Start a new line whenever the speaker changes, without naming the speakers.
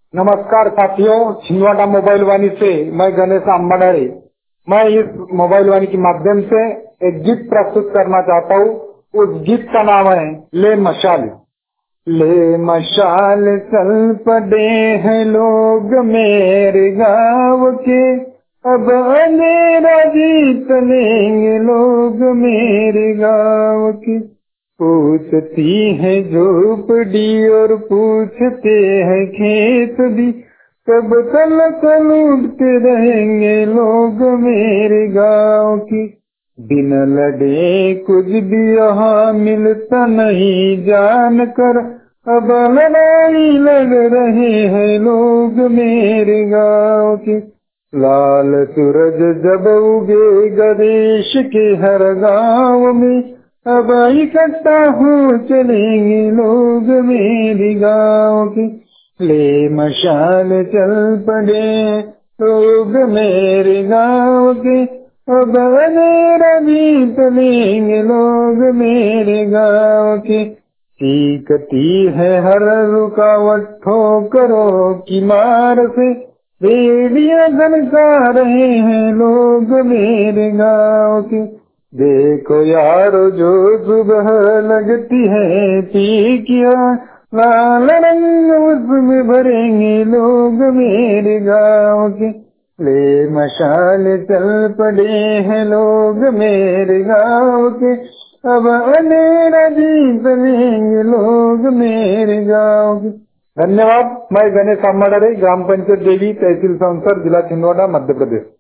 नमस्कार साथियों, छिंदवाड़ा मोबाइल वाणी से मैं गणेश अम्बाड़े। मैं इस मोबाइल वाणी के माध्यम से एक गीत प्रस्तुत करना चाहता हूँ। उस गीत का नाम है ले मशाल। ले मशाल चल पड़े हैं लोग मेरे गाँव के, अब अंधेरा जीत लेंगे लोग मेरे गाँव के। पूछती है झोपड़ी और पूछते हैं खेत भी, कब तक लूटते रहेंगे लोग मेरे गाँव की। दिन लड़े कुछ भी यहाँ मिलता नहीं जान कर, अब लड़ाई लड़ रहे हैं लोग मेरे गाँव की। लाल सूरज जब उगेगा देश के हर गाँव में, अब इकट्ठा हो चलेंगे लोग मेरे गाँव के। ले मशाल चल पड़े लोग मेरे गाँव के, अब अंधेरा जीत लेंगे लोग मेरे गाँव के। सीखती है हर रुकावट ठोकरों की मार से, बेड़ियां धनका रहे हैं लोग मेरे गाँव के। देखो यारो जो सुबह लगती है पीकिया, लाल रंग उसमें भरेंगे लोग मेरे गाँव के। ले मशाल चल पड़े हैं लोग मेरे गाँव के, अब अंधेरा जीत लेंगे लोग मेरे गाँव के। धन्यवाद। मैं गणेश अम्बाड़े, ग्राम पंचायत देवी, तहसील संसर, जिला छिंदवाड़ा, मध्य प्रदेश।